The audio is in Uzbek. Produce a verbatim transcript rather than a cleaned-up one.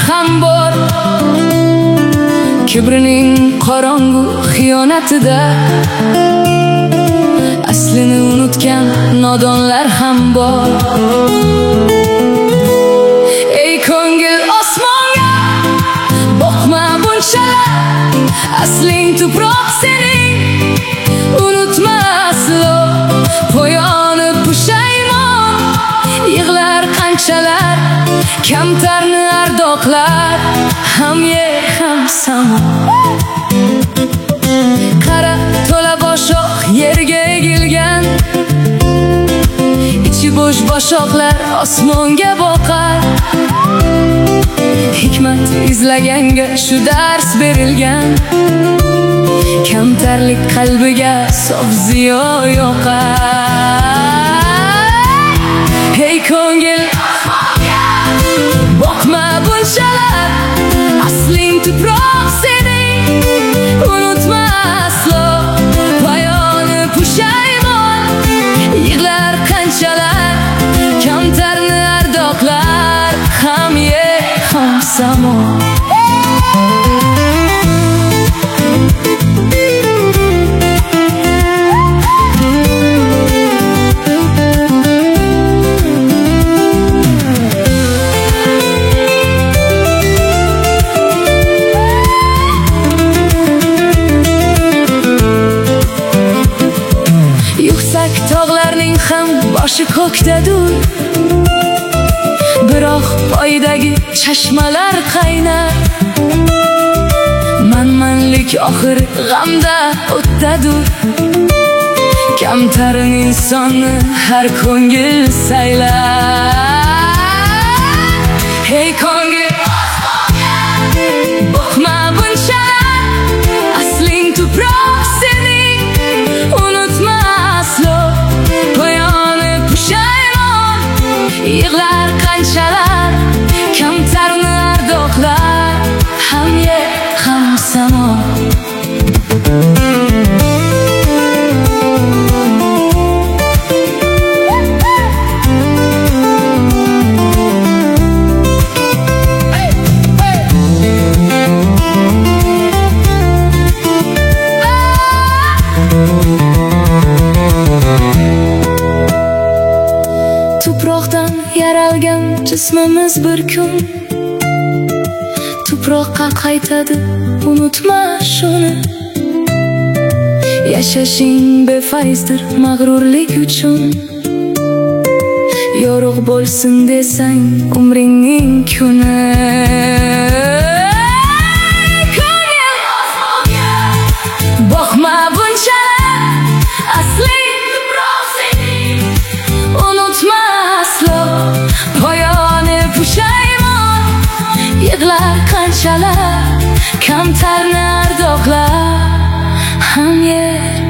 ham bor. Kibrining qorong'u xiyonatida aslini unutgan nodonlar ham bor. Ey ko'ngil osmonga boqma bunchalar, asling tuproq sening, unutma aslo. Poyoni pushaymon yig'lar qanchalar, kamtarni ardoqlar, ham yer ham samo. Qara to'la boshoq yerga egilgan, ichi bo'sh boshoqlar osmonga boqar. Hikmat izlaganga shu dars berilgan, kamtarlik qalbiga sof ziyo yoqar. Hey ko'ngil osmonga boqma bunchalar, asling tuproq sening, unutma aslo. Poyoni pushaymon yig'lar qanchalar, kamtarni ardoqlar, ham yer ham samo. Yuksak tog'larning ham boshi ko'kdadur, biroq poydagi chashmalar qaynar. Manmanlik oxir g'amda o'tadur, kamtarin insonni har ko'ngil saylar. Hey ko'ngil osmonga boqma bunchalar, asling tuproq sening, unutma aslo. Poyoni pushaymon yig'lar qanchalar, kamtarni ardoqlar, ham yer ham samo. Tuproqdan yaralgan jismimiz bir kun tuproqqa qaytadi, unutma shuni. Yashashing befaizdir mag'rurlik uchun, yorug' bo'lsin desang umringning kuni. Ko'ngil osmonga boqma bunchalar, asling tuproq sening, unutma aslo. Poyoni pushaymon yig'lar qanchalar, kamtarni ardoqlar, ham yer